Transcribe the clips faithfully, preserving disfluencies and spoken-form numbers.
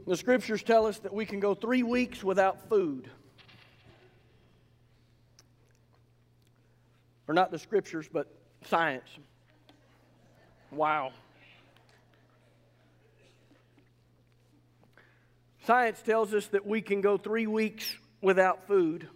The scriptures tell us that we can go three weeks without food. Or not the scriptures, but science. Wow. Science tells us that we can go three weeks without food.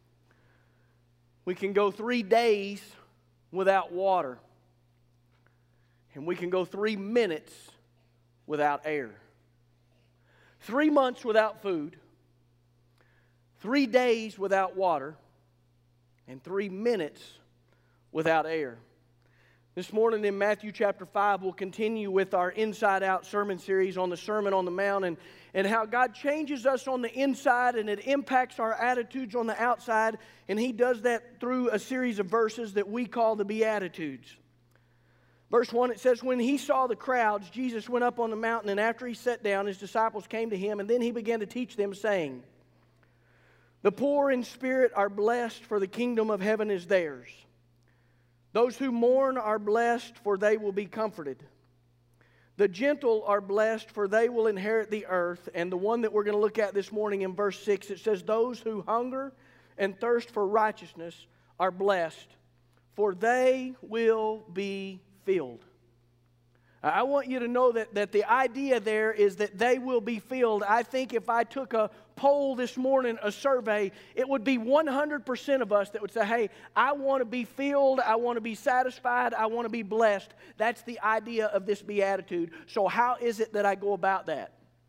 We can go three days without water. And we can go three minutes without air. Three months without food, three days without water, and three minutes without air. This morning in Matthew chapter five, we'll continue with our Inside Out sermon series on the Sermon on the Mount and, and how God changes us on the inside and it impacts our attitudes on the outside. And He does that through a series of verses that we call the Beatitudes. Verse one, it says, when He saw the crowds, Jesus went up on the mountain, and after He sat down, His disciples came to Him, and then He began to teach them, saying, the poor in spirit are blessed, for the kingdom of heaven is theirs. Those who mourn are blessed, for they will be comforted. The gentle are blessed, for they will inherit the earth. And the one that we're going to look at this morning in verse six, it says, those who hunger and thirst for righteousness are blessed, for they will be filled. I want you to know that, that the idea there is that they will be filled. I think if I took a poll this morning, a survey, it would be one hundred percent of us that would say, hey, I want to be filled, I want to be satisfied, I want to be blessed. That's the idea of this beatitude. So how is it that I go about that?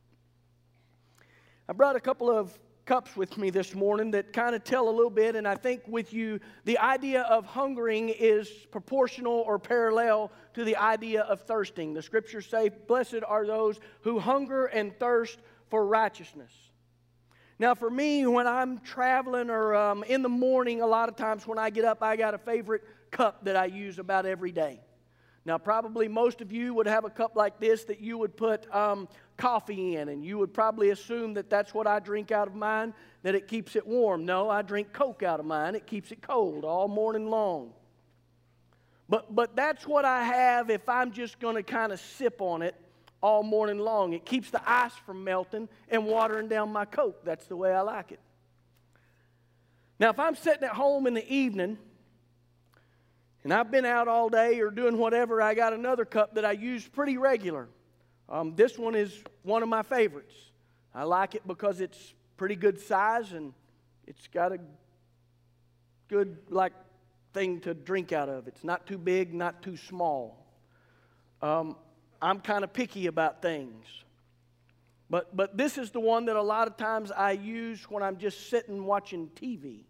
I brought a couple of cups with me this morning that kind of tell a little bit, and I think with you, the idea of hungering is proportional or parallel to the idea of thirsting. The scriptures say, blessed are those who hunger and thirst for righteousness. Now for me, when I'm traveling or um, in the morning, a lot of times when I get up, I got a favorite cup that I use about every day. Now probably most of you would have a cup like this that you would put um, coffee in, and you would probably assume that that's what I drink out of mine, that it keeps it warm. No, I drink Coke out of mine. It keeps it cold all morning long. But, but that's what I have if I'm just going to kind of sip on it all morning long. It keeps the ice from melting and watering down my Coke. That's the way I like it. Now if I'm sitting at home in the evening, and I've been out all day or doing whatever, I got another cup that I use pretty regular. Um, this one is one of my favorites. I like it because it's pretty good size and it's got a good like thing to drink out of. It's not too big, not too small. Um, I'm kind of picky about things. But, but this is the one that a lot of times I use when I'm just sitting watching T V.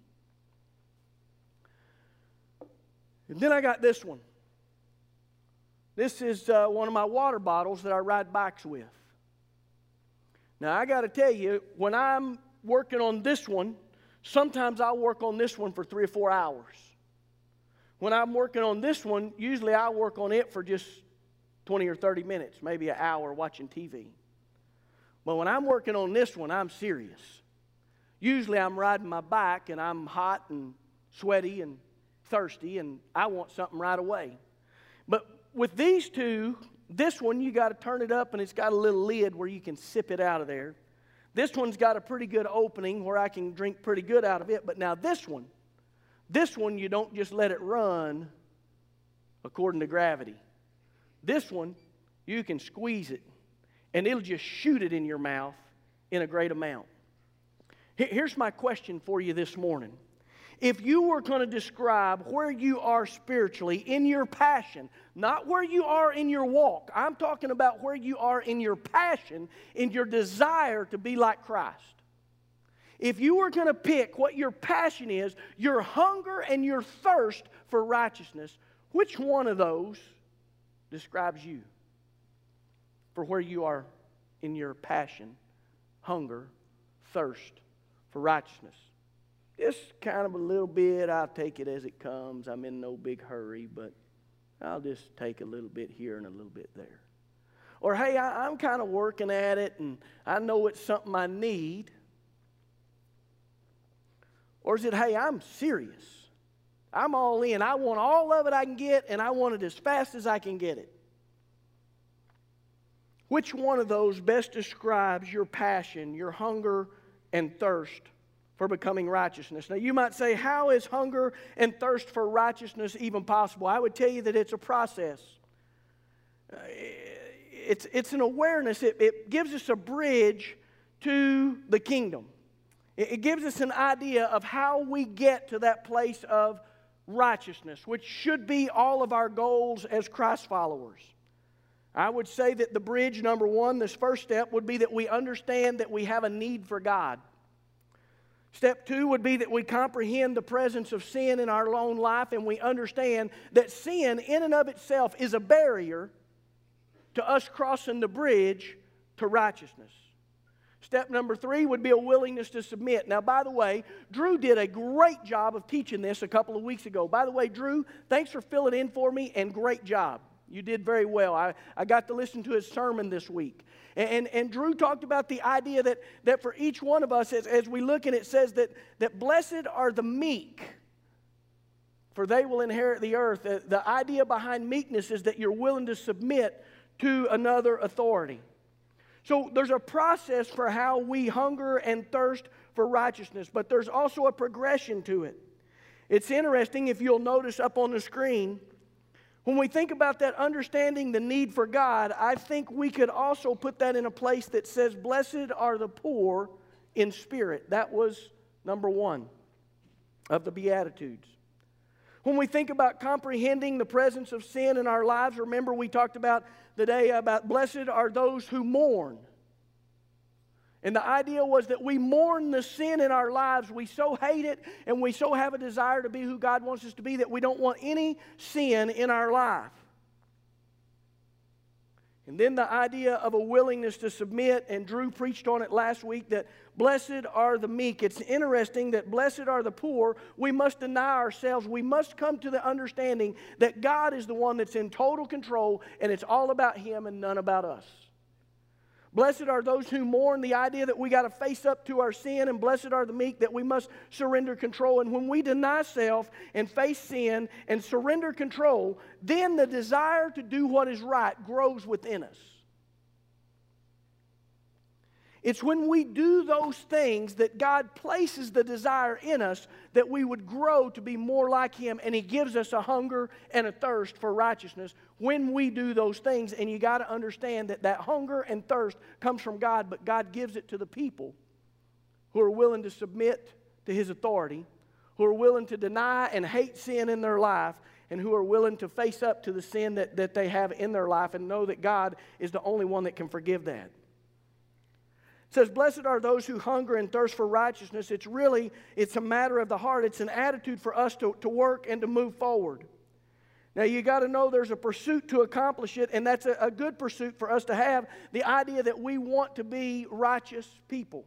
And then I got this one. This is uh, one of my water bottles that I ride bikes with. Now I got to tell you, when I'm working on this one, sometimes I'll work on this one for three or four hours. When I'm working on this one, usually I work on it for just twenty or thirty minutes, maybe an hour watching T V. But when I'm working on this one, I'm serious. Usually I'm riding my bike and I'm hot and sweaty and thirsty and I want something right away. But with these two, this one you got to turn it up and it's got a little lid where you can sip it out of there. This one's got a pretty good opening where I can drink pretty good out of it. But now this one, this one you don't just let it run according to gravity. This one, you can squeeze it and it'll just shoot it in your mouth in a great amount. Here's my question for you this morning. If you were going to describe where you are spiritually in your passion, not where you are in your walk, I'm talking about where you are in your passion, in your desire to be like Christ. If you were going to pick what your passion is, your hunger and your thirst for righteousness, which one of those describes you for where you are in your passion, hunger, thirst for righteousness? Just kind of a little bit, I'll take it as it comes. I'm in no big hurry, but I'll just take a little bit here and a little bit there. Or, hey, I, I'm kind of working at it, and I know it's something I need. Or is it, hey, I'm serious. I'm all in. I want all of it I can get, and I want it as fast as I can get it. Which one of those best describes your passion, your hunger and thirst for becoming righteousness? Now you might say, how is hunger and thirst for righteousness even possible? I would tell you that it's a process. Uh, it's, it's an awareness. It, it gives us a bridge to the kingdom. It, it gives us an idea of how we get to that place of righteousness, which should be all of our goals as Christ followers. I would say that the bridge, number one, this first step would be that we understand that we have a need for God. Step two would be that we comprehend the presence of sin in our own life, and we understand that sin in and of itself is a barrier to us crossing the bridge to righteousness. Step number three would be a willingness to submit. Now, by the way, Drew did a great job of teaching this a couple of weeks ago. By the way, Drew, thanks for filling in for me, and great job. You did very well. I, I got to listen to his sermon this week. And, and, and Drew talked about the idea that, that for each one of us, as, as we look and it says that, that blessed are the meek, for they will inherit the earth. The, the idea behind meekness is that you're willing to submit to another authority. So there's a process for how we hunger and thirst for righteousness, but there's also a progression to it. It's interesting, if you'll notice up on the screen, when we think about that, understanding the need for God, I think we could also put that in a place that says, blessed are the poor in spirit. That was number one of the Beatitudes. When we think about comprehending the presence of sin in our lives, remember we talked about the day about blessed are those who mourn. And the idea was that we mourn the sin in our lives. We so hate it and we so have a desire to be who God wants us to be that we don't want any sin in our life. And then the idea of a willingness to submit, and Drew preached on it last week, that blessed are the meek. It's interesting that blessed are the poor. We must deny ourselves. We must come to the understanding that God is the one that's in total control and it's all about Him and none about us. Blessed are those who mourn, the idea that we got to face up to our sin, and blessed are the meek, that we must surrender control. And when we deny self and face sin and surrender control, then the desire to do what is right grows within us. It's when we do those things that God places the desire in us that we would grow to be more like Him, and He gives us a hunger and a thirst for righteousness when we do those things. And you got to understand that that hunger and thirst comes from God, but God gives it to the people who are willing to submit to His authority, who are willing to deny and hate sin in their life, and who are willing to face up to the sin that, that they have in their life and know that God is the only one that can forgive that. It says, blessed are those who hunger and thirst for righteousness. It's really, it's a matter of the heart. It's an attitude for us to, to work and to move forward. Now, you got to know there's a pursuit to accomplish it, and that's a, a good pursuit for us to have, the idea that we want to be righteous people.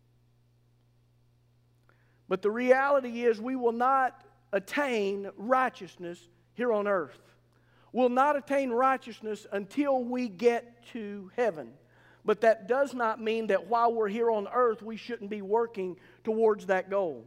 But the reality is we will not attain righteousness here on earth. We'll not attain righteousness until we get to heaven. But that does not mean that while we're here on earth, we shouldn't be working towards that goal.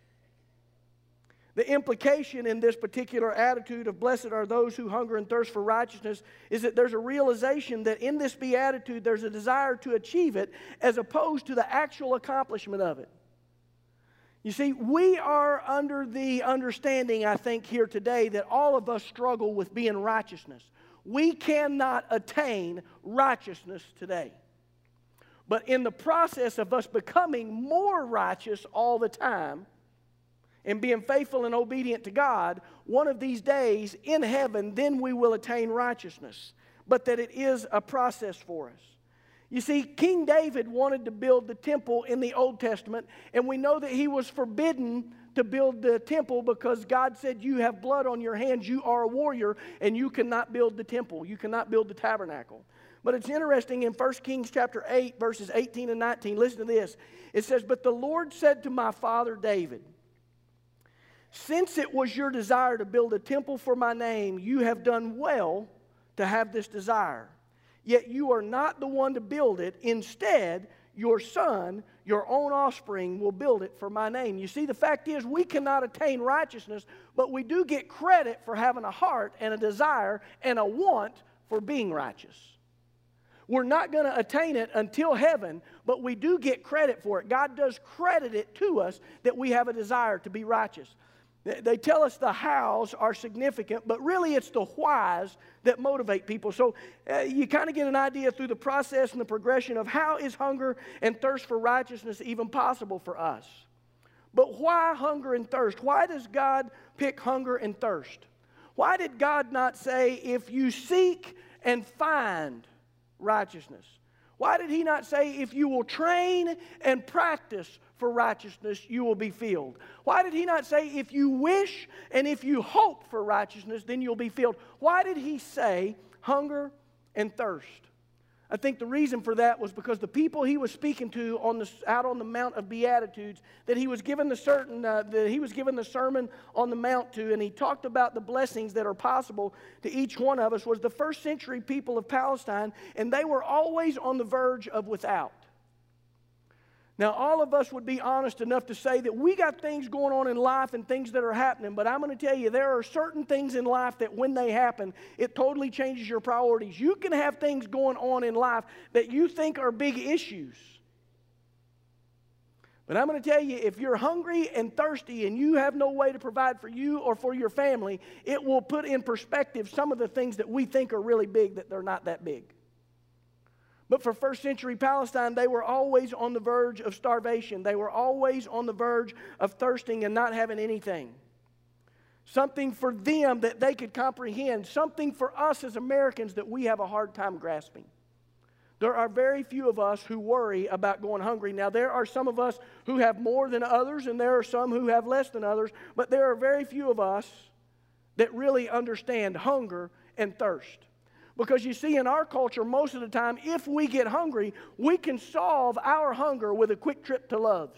The implication in this particular attitude of blessed are those who hunger and thirst for righteousness is that there's a realization that in this beatitude there's a desire to achieve it as opposed to the actual accomplishment of it. You see, we are under the understanding, I think, here today that all of us struggle with being righteousness. We cannot attain righteousness today. But in the process of us becoming more righteous all the time and being faithful and obedient to God, one of these days in heaven, then we will attain righteousness. But that it is a process for us. You see, King David wanted to build the temple in the Old Testament, and we know that he was forbidden to build the temple because God said, you have blood on your hands, you are a warrior, and you cannot build the temple. You cannot build the tabernacle. But it's interesting in First Kings chapter eight, verses eighteen and nineteen. Listen to this. It says, but the Lord said to my father David, since it was your desire to build a temple for my name, you have done well to have this desire. Yet you are not the one to build it. Instead, your son, your own offspring, will build it for my name. You see, the fact is we cannot attain righteousness, but we do get credit for having a heart and a desire and a want for being righteous. We're not going to attain it until heaven, but we do get credit for it. God does credit it to us that we have a desire to be righteous. They tell us the hows are significant, but really it's the whys that motivate people. So uh, you kind of get an idea through the process and the progression of how is hunger and thirst for righteousness even possible for us. But why hunger and thirst? Why does God pick hunger and thirst? Why did God not say, if you seek and find righteousness? Why did he not say, if you will train and practice for righteousness, you will be filled? Why did he not say, if you wish and if you hope for righteousness, then you'll be filled? Why did he say hunger and thirst? I think the reason for that was because the people he was speaking to on the, out on the Mount of Beatitudes, that he was given the certain uh, that he was given the Sermon on the Mount to, and he talked about the blessings that are possible to each one of us, was the first century people of Palestine, and they were always on the verge of without. Now, all of us would be honest enough to say that we got things going on in life and things that are happening, but I'm going to tell you, there are certain things in life that when they happen, it totally changes your priorities. You can have things going on in life that you think are big issues. But I'm going to tell you, if you're hungry and thirsty and you have no way to provide for you or for your family, it will put in perspective some of the things that we think are really big that they're not that big. But for first century Palestine, they were always on the verge of starvation. They were always on the verge of thirsting and not having anything. Something for them that they could comprehend. Something for us as Americans that we have a hard time grasping. There are very few of us who worry about going hungry. Now, there are some of us who have more than others, and there are some who have less than others. But there are very few of us that really understand hunger and thirst. Because you see, in our culture, most of the time, if we get hungry, we can solve our hunger with a quick trip to Love's.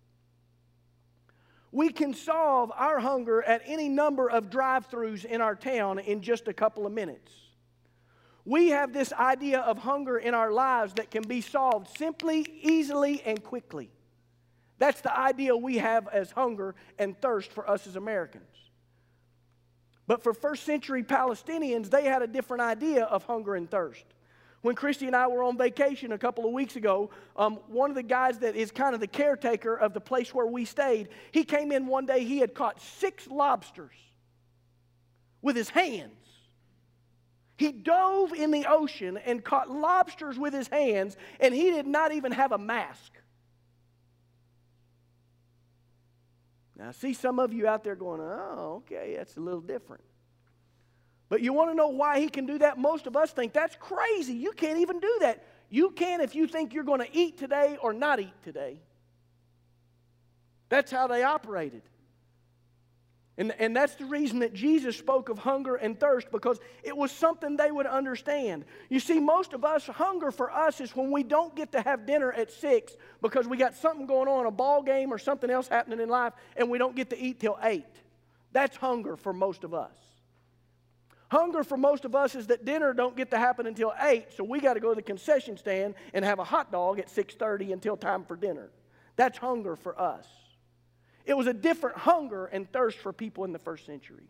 We can solve our hunger at any number of drive-thrus in our town in just a couple of minutes. We have this idea of hunger in our lives that can be solved simply, easily, and quickly. That's the idea we have as hunger and thirst for us as Americans. But for first century Palestinians, they had a different idea of hunger and thirst. When Christy and I were on vacation a couple of weeks ago, um, one of the guys that is kind of the caretaker of the place where we stayed, he came in one day, he had caught six lobsters with his hands. He dove in the ocean and caught lobsters with his hands, and he did not even have a mask. Now, I see some of you out there going, oh, okay, that's a little different. But you want to know why he can do that? Most of us think that's crazy. You can't even do that. You can if you think you're going to eat today or not eat today. That's how they operated. And, and that's the reason that Jesus spoke of hunger and thirst, because it was something they would understand. You see, most of us, hunger for us is when we don't get to have dinner at six because we got something going on, a ball game or something else happening in life, and we don't get to eat till eight. That's hunger for most of us. Hunger for most of us is that dinner don't get to happen until eight, so we got to go to the concession stand and have a hot dog at six thirty until time for dinner. That's hunger for us. It was a different hunger and thirst for people in the first century.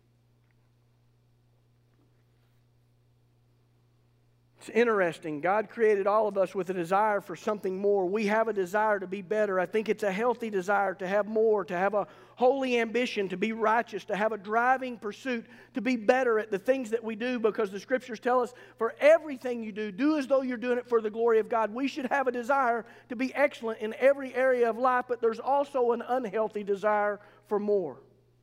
It's interesting. God created all of us with a desire for something more. We have a desire to be better. I think it's a healthy desire to have more, to have a holy ambition, to be righteous, to have a driving pursuit, to be better at the things that we do, because the Scriptures tell us for everything you do, do as though you're doing it for the glory of God. We should have a desire to be excellent in every area of life, but there's also an unhealthy desire for more.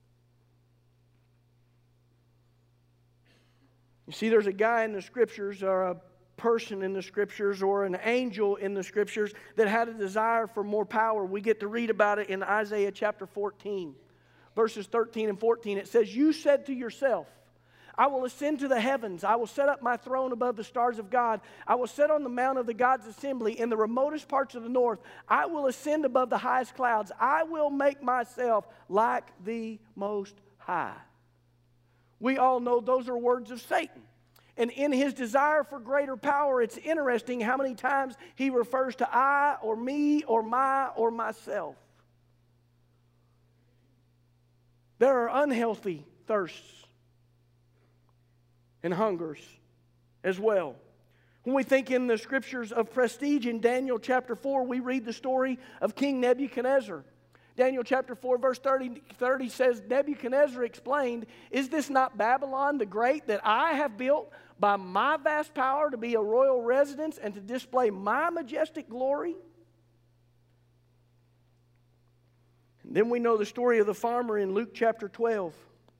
You see, there's a guy in the Scriptures, or a person in the Scriptures, or an angel in the Scriptures that had a desire for more power. We get to read about it in Isaiah chapter fourteen, verses thirteen and fourteen. It says, "You said to yourself, I will ascend to the heavens. I will set up my throne above the stars of God. I will sit on the mount of the God's assembly in the remotest parts of the north. I will ascend above the highest clouds. I will make myself like the Most High." We all know those are words of Satan. And in his desire for greater power, it's interesting how many times he refers to I or me or my or myself. There are unhealthy thirsts and hungers as well. When we think in the scriptures of prestige, in Daniel chapter four, we read the story of King Nebuchadnezzar. Daniel chapter four, verse thirty, thirty says, Nebuchadnezzar explained, "Is this not Babylon the Great that I have built by my vast power to be a royal residence and to display my majestic glory?" And then we know the story of the farmer in Luke chapter twelve,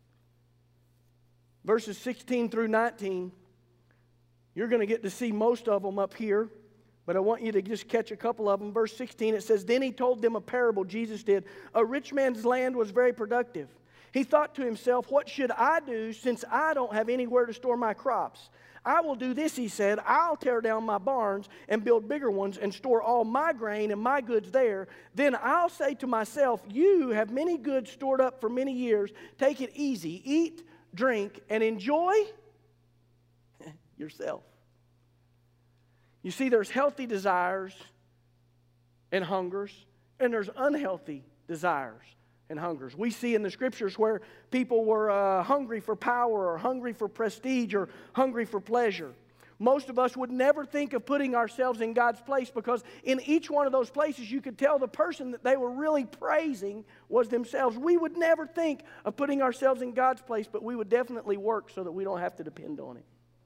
verses sixteen through nineteen. You're going to get to see most of them up here, but I want you to just catch a couple of them. Verse sixteen, it says, "Then he told them a parable," Jesus did. "A rich man's land was very productive. He thought to himself, 'What should I do since I don't have anywhere to store my crops? I will do this,' he said. 'I'll tear down my barns and build bigger ones and store all my grain and my goods there. Then I'll say to myself, you have many goods stored up for many years. Take it easy. Eat, drink, and enjoy yourself.'" You see, there's healthy desires and hungers, and there's unhealthy desires and hungers. We see in the scriptures where people were uh, hungry for power or hungry for prestige or hungry for pleasure. Most of us would never think of putting ourselves in God's place, because in each one of those places you could tell the person that they were really praising was themselves. We would never think of putting ourselves in God's place, but we would definitely work so that we don't have to depend on it.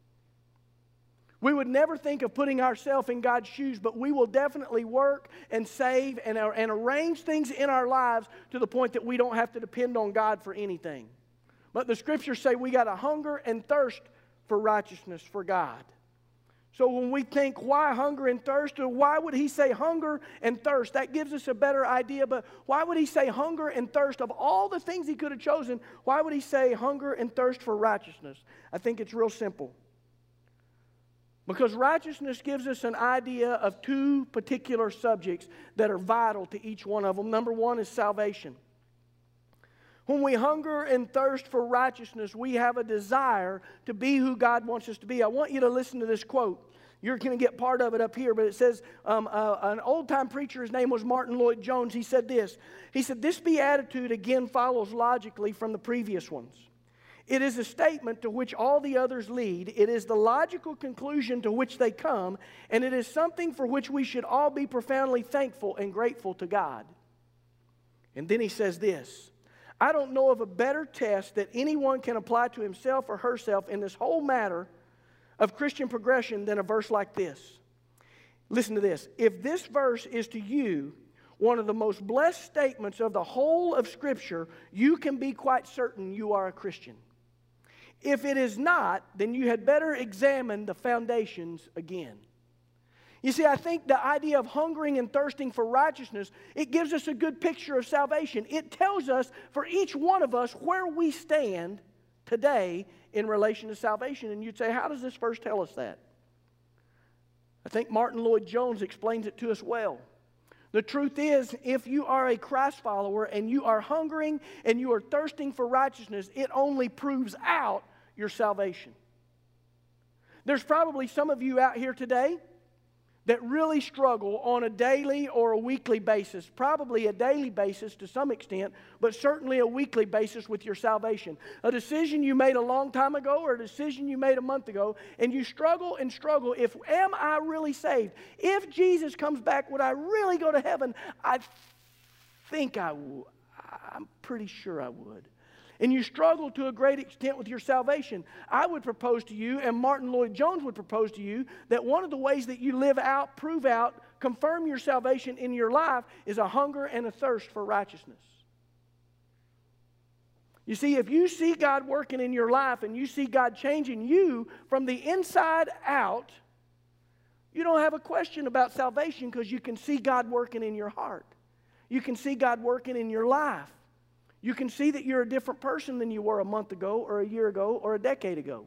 We would never think of putting ourselves in God's shoes, but we will definitely work and save and, and arrange things in our lives to the point that we don't have to depend on God for anything. But the scriptures say we got to hunger and thirst for righteousness for God. So when we think, why hunger and thirst, or why would he say hunger and thirst? That gives us a better idea, but why would he say hunger and thirst? Of all the things he could have chosen, why would he say hunger and thirst for righteousness? I think it's real simple. Because righteousness gives us an idea of two particular subjects that are vital to each one of them. Number one is salvation. When we hunger and thirst for righteousness, we have a desire to be who God wants us to be. I want you to listen to this quote. You're going to get part of it up here, but it says, um, uh, an old-time preacher, his name was Martin Lloyd-Jones, he said this. He said, "This beatitude again follows logically from the previous ones. It is a statement to which all the others lead. It is the logical conclusion to which they come, and it is something for which we should all be profoundly thankful and grateful to God." And then he says this, "I don't know of a better test that anyone can apply to himself or herself in this whole matter of Christian progression than a verse like this." Listen to this. "If this verse is to you one of the most blessed statements of the whole of Scripture, you can be quite certain you are a Christian. If it is not, then you had better examine the foundations again." You see, I think the idea of hungering and thirsting for righteousness, it gives us a good picture of salvation. It tells us for each one of us where we stand today in relation to salvation. And you'd say, how does this verse tell us that? I think Martin Lloyd-Jones explains it to us well. The truth is, if you are a Christ follower and you are hungering and you are thirsting for righteousness, it only proves out your salvation. There's probably some of you out here today that really struggle on a daily or a weekly basis, probably a daily basis to some extent, but certainly a weekly basis with your salvation. A decision you made a long time ago or a decision you made a month ago, and you struggle and struggle. If, am I really saved? If Jesus comes back, would I really go to heaven? I think I would. I'm pretty sure I would. And you struggle to a great extent with your salvation. I would propose to you, and Martin Lloyd-Jones would propose to you, that one of the ways that you live out, prove out, confirm your salvation in your life is a hunger and a thirst for righteousness. You see, if you see God working in your life and you see God changing you from the inside out, you don't have a question about salvation because you can see God working in your heart. You can see God working in your life. You can see that you're a different person than you were a month ago or a year ago or a decade ago.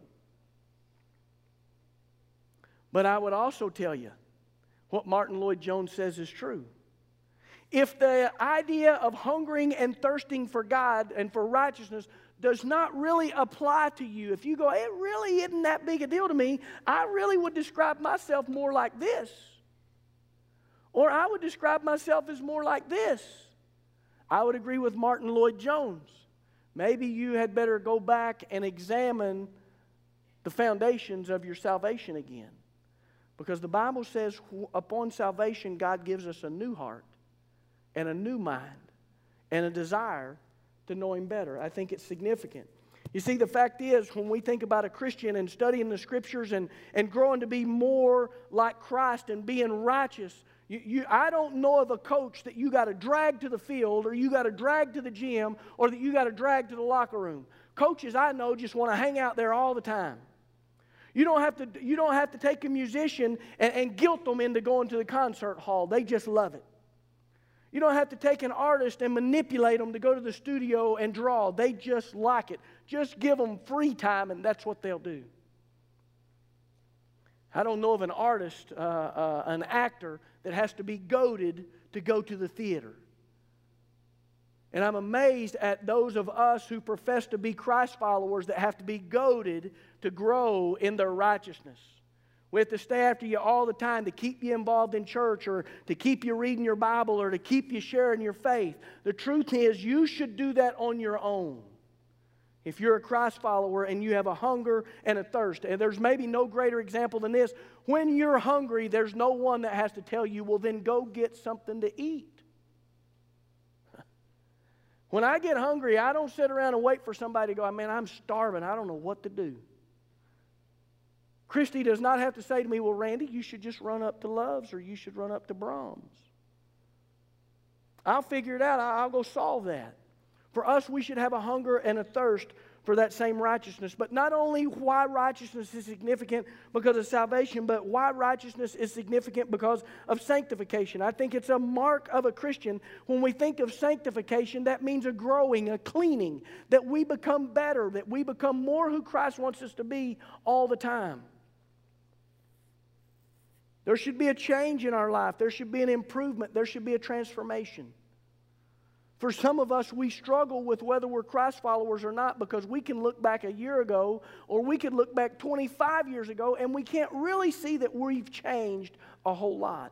But I would also tell you what Martin Lloyd-Jones says is true. If the idea of hungering and thirsting for God and for righteousness does not really apply to you, if you go, it really isn't that big a deal to me, I really would describe myself more like this. Or I would describe myself as more like this. I would agree with Martin Lloyd-Jones. Maybe you had better go back and examine the foundations of your salvation again. Because the Bible says upon salvation, God gives us a new heart and a new mind and a desire to know Him better. I think it's significant. You see, the fact is, when we think about a Christian and studying the Scriptures and, and growing to be more like Christ and being righteous, you, you, I don't know of a coach that you got to drag to the field or you got to drag to the gym or that you got to drag to the locker room. Coaches I know just want to hang out there all the time. You don't have to, you don't have to take a musician and, and guilt them into going to the concert hall. They just love it. You don't have to take an artist and manipulate them to go to the studio and draw. They just like it. Just give them free time and that's what they'll do. I don't know of an artist, uh, uh, an actor that has to be goaded to go to the theater. And I'm amazed at those of us who profess to be Christ followers that have to be goaded to grow in their righteousness. We have to stay after you all the time to keep you involved in church or to keep you reading your Bible or to keep you sharing your faith. The truth is, you should do that on your own. If you're a Christ follower and you have a hunger and a thirst, and there's maybe no greater example than this, when you're hungry, there's no one that has to tell you, well, then go get something to eat. When I get hungry, I don't sit around and wait for somebody to go, man, I'm starving. I don't know what to do. Christy does not have to say to me, well, Randy, you should just run up to Love's or you should run up to Brahms. I'll figure it out. I'll go solve that. For us, we should have a hunger and a thirst for that same righteousness. But not only why righteousness is significant because of salvation, but why righteousness is significant because of sanctification. I think it's a mark of a Christian. When we think of sanctification, that means a growing, a cleaning, that we become better, that we become more who Christ wants us to be all the time. There should be a change in our life. There should be an improvement. There should be a transformation. For some of us, we struggle with whether we're Christ followers or not because we can look back a year ago or we could look back twenty-five years ago and we can't really see that we've changed a whole lot.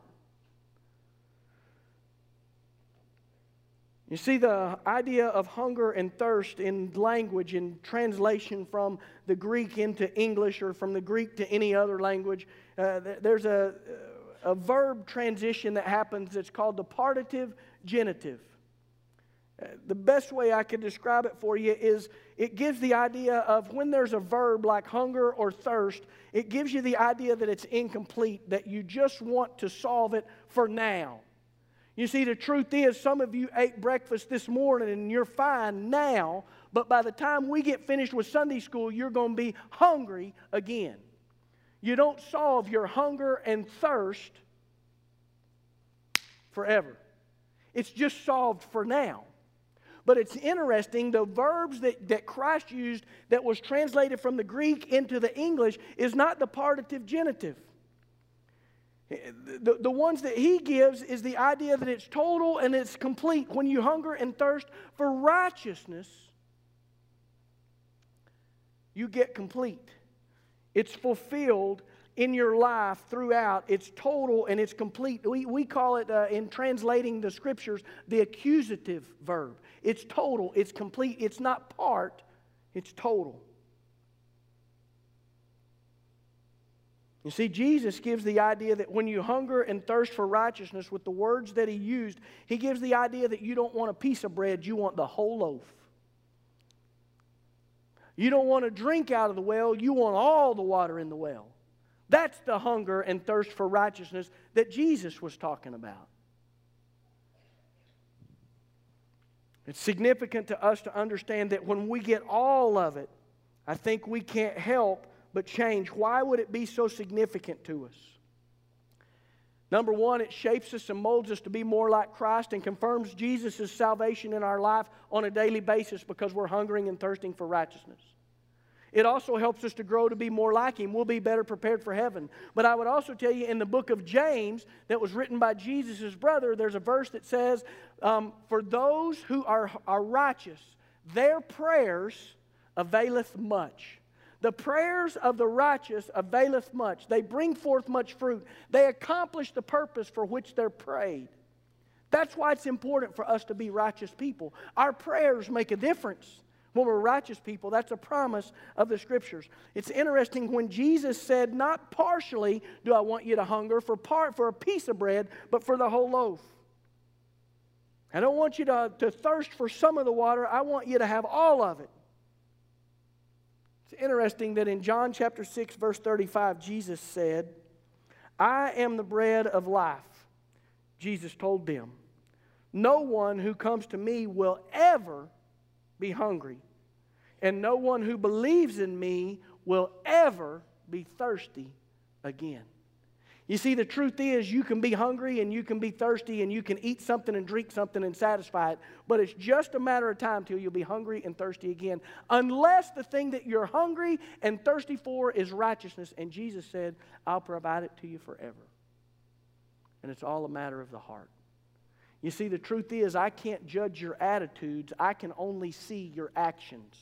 You see, the idea of hunger and thirst in language, in translation from the Greek into English or from the Greek to any other language, uh, there's a, a verb transition that happens that's called the partitive genitive. Uh, the best way I could describe it for you is it gives the idea of when there's a verb like hunger or thirst, it gives you the idea that it's incomplete, that you just want to solve it for now. You see, the truth is, some of you ate breakfast this morning and you're fine now, but by the time we get finished with Sunday school, you're going to be hungry again. You don't solve your hunger and thirst forever. It's just solved for now. But it's interesting, the verbs that, that Christ used that was translated from the Greek into the English is not the partitive genitive. The, the ones that he gives is the idea that it's total and it's complete. When you hunger and thirst for righteousness, you get complete. It's fulfilled in your life throughout. It's total and it's complete. We, we call it, uh, in translating the Scriptures, the accusative verb. It's total, it's complete, it's not part, it's total. You see, Jesus gives the idea that when you hunger and thirst for righteousness with the words that He used, He gives the idea that you don't want a piece of bread, you want the whole loaf. You don't want to drink out of the well, you want all the water in the well. That's the hunger and thirst for righteousness that Jesus was talking about. It's significant to us to understand that when we get all of it, I think we can't help but change. Why would it be so significant to us? Number one, it shapes us and molds us to be more like Christ and confirms Jesus' salvation in our life on a daily basis because we're hungering and thirsting for righteousness. It also helps us to grow to be more like Him. We'll be better prepared for heaven. But I would also tell you in the book of James that was written by Jesus' brother, there's a verse that says, um, for those who are, are righteous, their prayers availeth much. The prayers of the righteous availeth much. They bring forth much fruit. They accomplish the purpose for which they're prayed. That's why it's important for us to be righteous people. Our prayers make a difference. When we're righteous people, that's a promise of the Scriptures. It's interesting when Jesus said, not partially do I want you to hunger for, part, for a piece of bread, but for the whole loaf. I don't want you to, to thirst for some of the water. I want you to have all of it. It's interesting that in John chapter six, verse thirty-five, Jesus said, I am the bread of life. Jesus told them, no one who comes to me will ever be hungry, and no one who believes in me will ever be thirsty again. You see, the truth is you can be hungry and you can be thirsty and you can eat something and drink something and satisfy it, but it's just a matter of time till you'll be hungry and thirsty again, unless the thing that you're hungry and thirsty for is righteousness. And Jesus said, I'll provide it to you forever. And it's all a matter of the heart. You see, the truth is I can't judge your attitudes. I can only see your actions.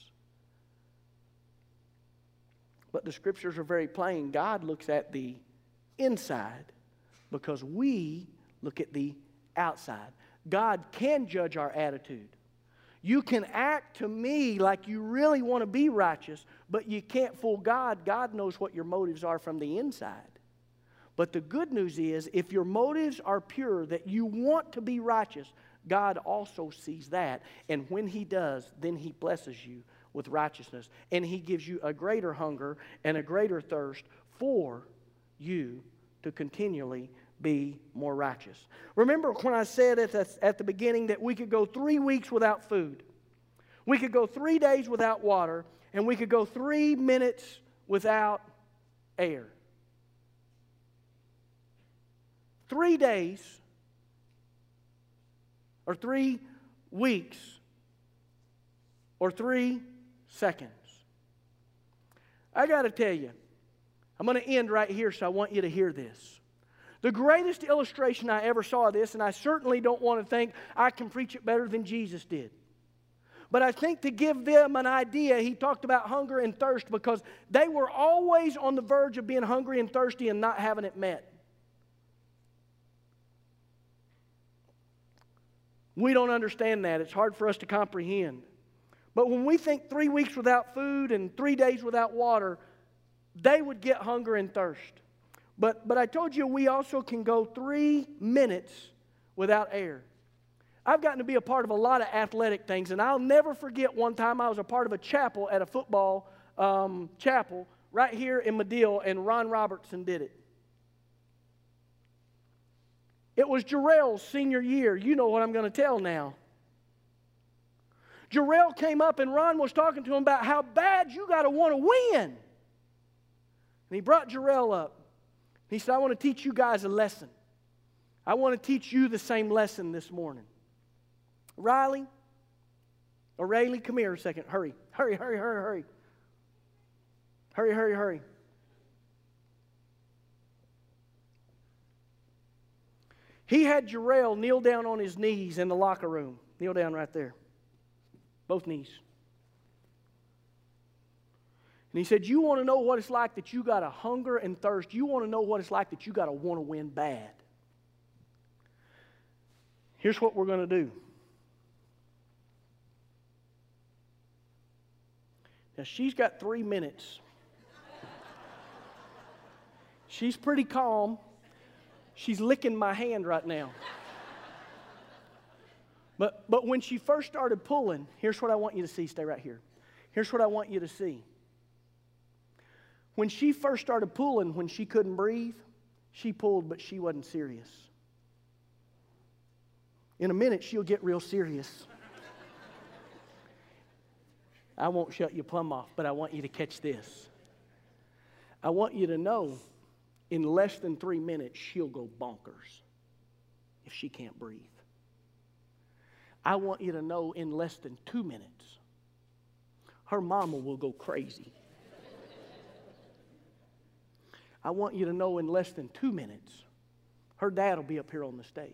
But the Scriptures are very plain. God looks at the inside because we look at the outside. God can judge our attitude. You can act to me like you really want to be righteous, but you can't fool God. God knows what your motives are from the inside. But the good news is, if your motives are pure, that you want to be righteous, God also sees that. And when He does, then He blesses you with righteousness. And He gives you a greater hunger and a greater thirst for you to continually be more righteous. Remember when I said at the, at the beginning that we could go three weeks without food. We could go three days without water. And we could go three minutes without air. Three days or three weeks or three seconds. I got to tell you, I'm going to end right here, so I want you to hear this. The greatest illustration I ever saw of this, and I certainly don't want to think I can preach it better than Jesus did. But I think to give them an idea, He talked about hunger and thirst because they were always on the verge of being hungry and thirsty and not having it met. We don't understand that. It's hard for us to comprehend. But when we think three weeks without food and three days without water, they would get hunger and thirst. But, but I told you we also can go three minutes without air. I've gotten to be a part of a lot of athletic things, and I'll never forget one time I was a part of a chapel at a football um, chapel right here in Madill, and Ron Robertson did it. It was Jarrell's senior year. You know what I'm going to tell now. Jarrell came up and Ron was talking to him about how bad you got to want to win. And he brought Jarrell up. He said, I want to teach you guys a lesson. I want to teach you the same lesson this morning. Riley, or Rayleigh, come here a second. Hurry, hurry, hurry, hurry, hurry. Hurry, hurry, hurry. He had Jarrell kneel down on his knees in the locker room. Kneel down right there. Both knees. And he said, you want to know what it's like that you got to hunger and thirst. You want to know what it's like that you got to want to win bad. Here's what we're going to do. Now, she's got three minutes. She's pretty calm. She's licking my hand right now. But, but when she first started pulling, here's what I want you to see. Stay right here. Here's what I want you to see. When she first started pulling, when she couldn't breathe, she pulled, but she wasn't serious. In a minute, she'll get real serious. I won't shut you plumb off, but I want you to catch this. I want you to know in less than three minutes, she'll go bonkers if she can't breathe. I want you to know in less than two minutes, her mama will go crazy. I want you to know in less than two minutes, her dad will be up here on the stage.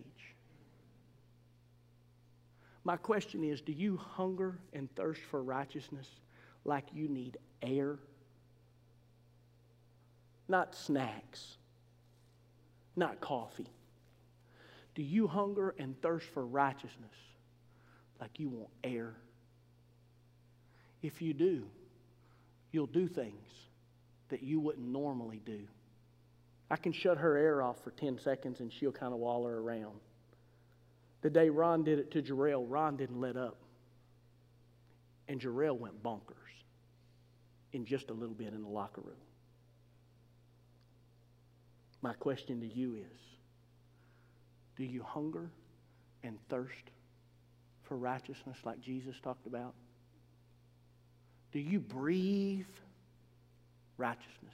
My question is, do you hunger and thirst for righteousness like you need air? Not snacks, not coffee. Do you hunger and thirst for righteousness like you want air? If you do, you'll do things that you wouldn't normally do. I can shut her air off for ten seconds and she'll kind of waller around. The day Ron did it to Jarrell, Ron didn't let up. And Jarrell went bonkers in just a little bit in the locker room. My question to you is, do you hunger and thirst for righteousness like Jesus talked about? Do you breathe righteousness?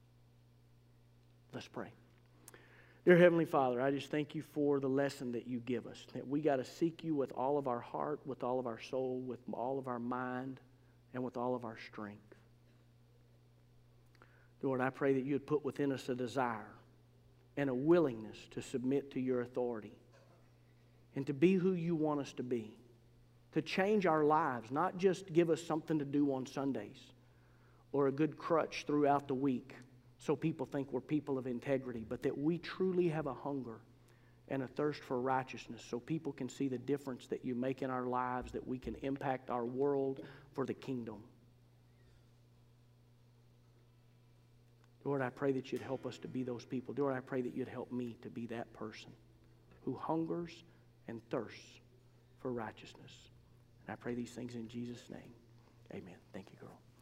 Let's pray. Dear Heavenly Father, I just thank you for the lesson that you give us, that we got to seek you with all of our heart, with all of our soul, with all of our mind, and with all of our strength. Lord, I pray that you would put within us a desire and a willingness to submit to your authority and to be who you want us to be, to change our lives, not just give us something to do on Sundays or a good crutch throughout the week so people think we're people of integrity, but that we truly have a hunger and a thirst for righteousness so people can see the difference that you make in our lives, that we can impact our world for the kingdom. Lord, I pray that you'd help us to be those people. Lord, I pray that you'd help me to be that person who hungers and thirsts for righteousness. And I pray these things in Jesus' name. Amen. Thank you, girl.